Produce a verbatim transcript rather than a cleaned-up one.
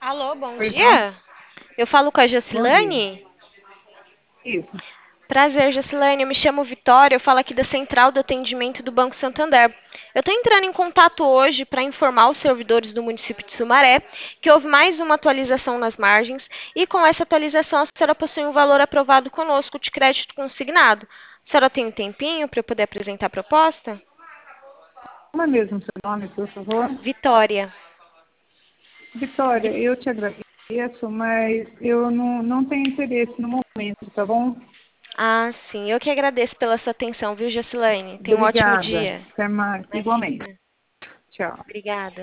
Alô, bom Oi, bom, dia. Eu falo com a bom dia. Jacilane? Isso. Prazer, Jacilane. Eu me chamo Vitória. Eu falo aqui da Central do Atendimento do Banco Santander. Eu estou entrando em contato hoje para informar os servidores do município de Sumaré que houve mais uma atualização nas margens e com essa atualização a senhora possui um valor aprovado conosco de crédito consignado. A senhora tem um tempinho para eu poder apresentar a proposta? Como é mesmo seu nome, por favor? Vitória. Vitória, Vi- eu te agradeço, mas eu não, não tenho interesse no momento, tá bom? Ah, sim. Eu que agradeço pela sua atenção, viu, Jacilane? Tenha um ótimo Obrigada. dia. Até mais. Igualmente. Imagina. Tchau. Obrigada.